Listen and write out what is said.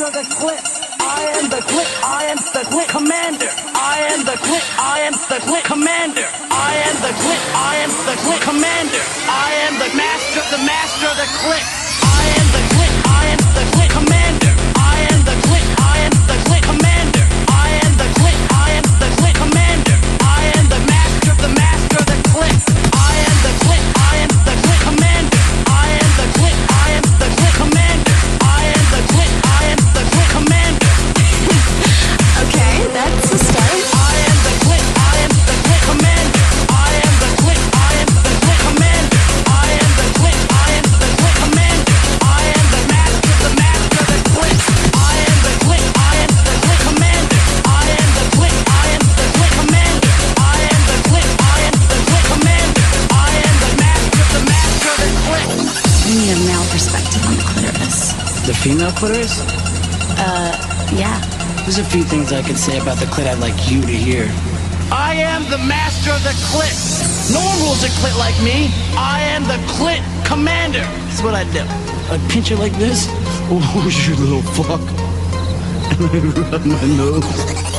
master of the clit. I am the clit. I am the clit commander. I am the clit. I am the clit commander. I am the clit. I am the clit commander. I am the master of the clit. I am the clit. I am the clit commander. I am the clit. I am the clit commander. I am the clit. I am the clit commander. I am the master of the clit. I am the clit. I am the clit commander. I am the clit. I am the clit commander. I am the clit. I am the clit commander. Okay, that's a start. I am the clit. I am the clit commander. I am the clit. I am the clit commander. I am the clit. I am the clit commander. I am the master of the clit. I am the clit. I am the clit commander. I am the clit. I am the clit commander. I am the clit. I am the clit commander. I am the master of the clit. We need a male perspective on the clitoris. The female clitoris? Yeah. There's a few things I could say about the clit I'd like you to hear. I am the master of the clit. No one rules a clit like me. I am the clit commander. That's what I do. I'd pinch it like this. Oh, you little fuck. And I'd rub my nose.